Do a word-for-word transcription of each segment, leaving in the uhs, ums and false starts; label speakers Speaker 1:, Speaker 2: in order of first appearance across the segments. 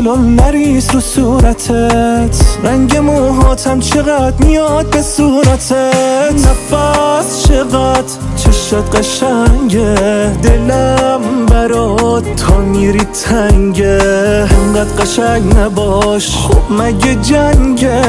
Speaker 1: اشکام نریز رو صورتت، رنگ موهاتم چقدر میاد به صورتت. نفس چقدر چشات قشنگه، دلم برات تا میری تنگه. انقدر قشنگ نباش خب مگه جنگه؟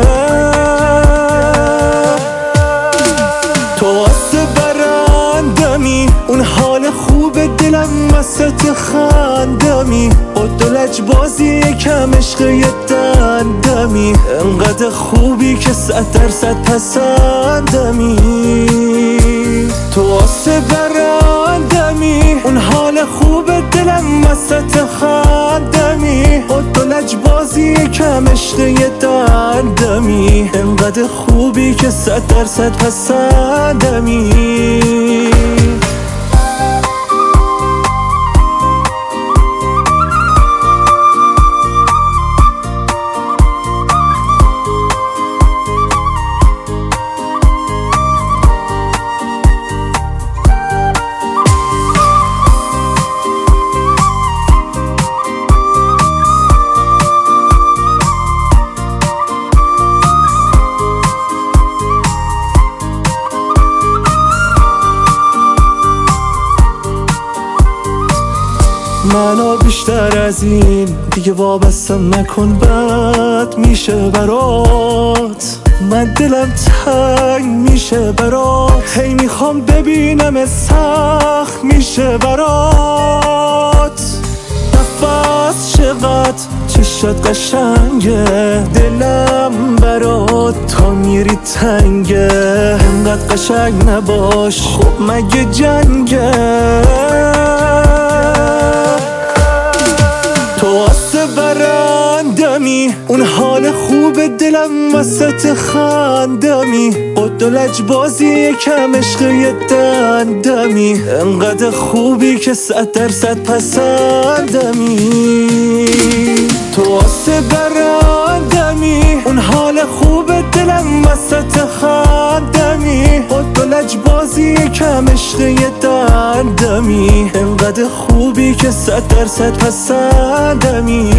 Speaker 1: تو واسه برندمی، اون حال خوب دلم وسط خندمی. قد و لجبازی یکم عشق یه دندمی. انقدر خوبی که صد درصد پسندمی. تو واسه برندمی، اون حال خوب دلم وسط خندمی. قد و لجبازی یکم عشق یه دندمی. انقدر خوبی که صد درصد پسندمی. منو بیشتر از این دیگه وابستم نکن، بد میشه برات. من دلم تنگ میشه برات، هی میخوام ببینم سخت میشه برات. نفس چقدر چشات قشنگه، دلم برات تا میری تنگه. انقدر قشنگ نباش خب مگه جنگه؟ تو واسه برندمی، اون حال خوب دلم وسط خندمی. قد و لجبازی یکم عشق یه دندمی. انقدر خوبی که صد درصد پسندمی. تو واسه برندمی، اون حال خوب دلم وسط خندمی. قد و لجبازی یکم عشق یه دندمی. انقدر خوبی که صد درصد پسندمی.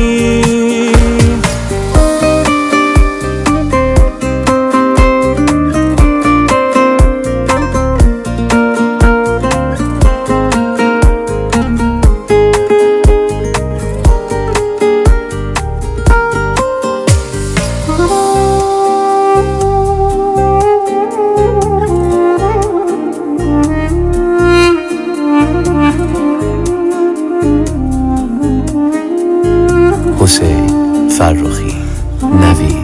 Speaker 2: حسین فرخی نوید